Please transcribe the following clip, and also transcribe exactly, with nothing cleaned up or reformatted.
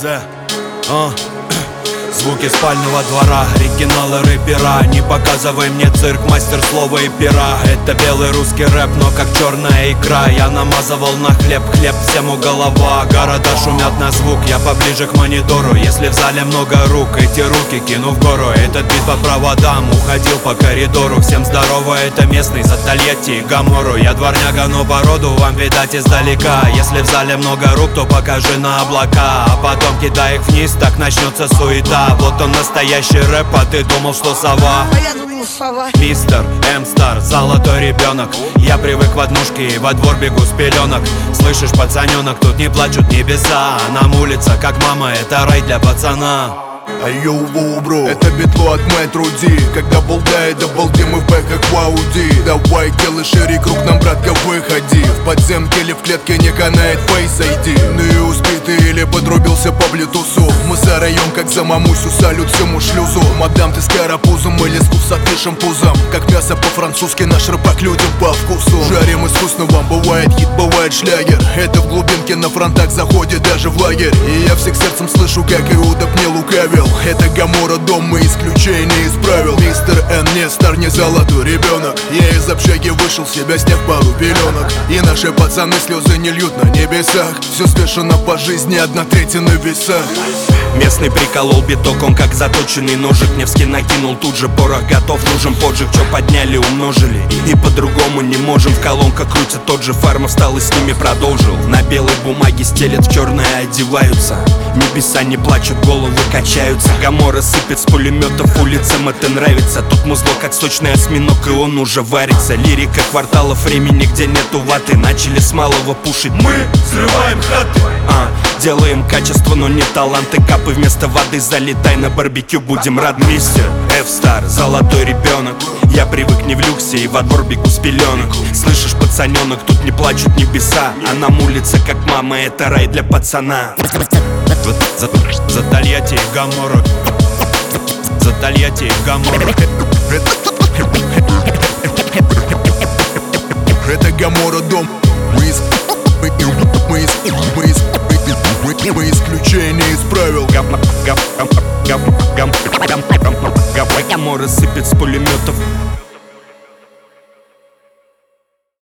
Зе. А. Звуки спального двора, оригиналы рэпера. Не показывай мне цирк, мастер слова и пера. Это белый русский рэп, но как черная икра. Я намазывал на хлеб, хлеб всем у голова. Города шумят на звук, я поближе к монитору. Если в зале много рук, эти руки кину в гору. Этот бит по проводам уходил по коридору. Всем здорово, это местный за Тольятти и Гамору. Я дворняга, но породу вам видать издалека. Если в зале много рук, то покажи на облака. А потом кидай их вниз, так начнется суета. Вот он настоящий рэп, а ты думал, что сова. Мистер М-Стар, золотой ребенок. Я привык в однушке и во двор бегу с пеленок. Слышишь, пацаненок, тут не плачут небеса. Нам улица, как мама, это рай для пацана. Айоу, бро, это битло от Metro D. Когда болдает, да балди мы в бэках в Ауди. Давай, делай шире круг, нам, братка, выходи. В подземке или в клетке не канает Face ай ди. Ну и успитый или подрубился по блютусу. Мы зараем, как за мамусю, салют всему шлюзу. Мадам, ты с карапузом или с кусатышим пузом. Как мясо по-французски, наш рыбак людям по вкусу. Жарим искусно, вам бывает хит, бывает шлягер. Это в глубинке на фронтах заходит даже в лагерь. И я всех сердцем слышу, как Иуда мне лукавил. Это Гамора, дом, мы исключение из правил. Мистер Н, не стар, не золотой ребенок. Я из общаги вышел, себя сняв пару пеленок. И наши пацаны слезы не льют на небесах. Все смешано по жизни, одна третья на весах. Местный приколол биток, он как заточенный ножик. Невский накинул, тут же порох готов, нужен поджиг. Чё подняли, умножили, и по-другому не можем. В колонках крутит тот же Фарма, встал и с ними продолжил. На белой бумаге стелет, в черное одеваются. Небеса не плачут, головы качаются. Гамора сыпет с пулеметов, улицам это нравится. Тут музло как сочный осьминог, и он уже варится. Лирика кварталов, времени, где нету ваты. Начали с малого пушить, мы взрываем хаты. а, Делаем качество, но не таланты. Капы вместо воды, залетай на барбекю, будем рад. Мистер F-Star, золотой ребенок. Я привык не в люксе и во двор бегу с пеленок. Слышишь, пацаненок, тут не плачут небеса. А нам улица, как мама, это рай для пацана. За, за Тольятти и Гамору. За Тольятти и Гамору. Это Гамора, дом. Мы из... Мы из... Мы из... Мы из... Мы исключение из правил. Гамора сыпет с пулеметов.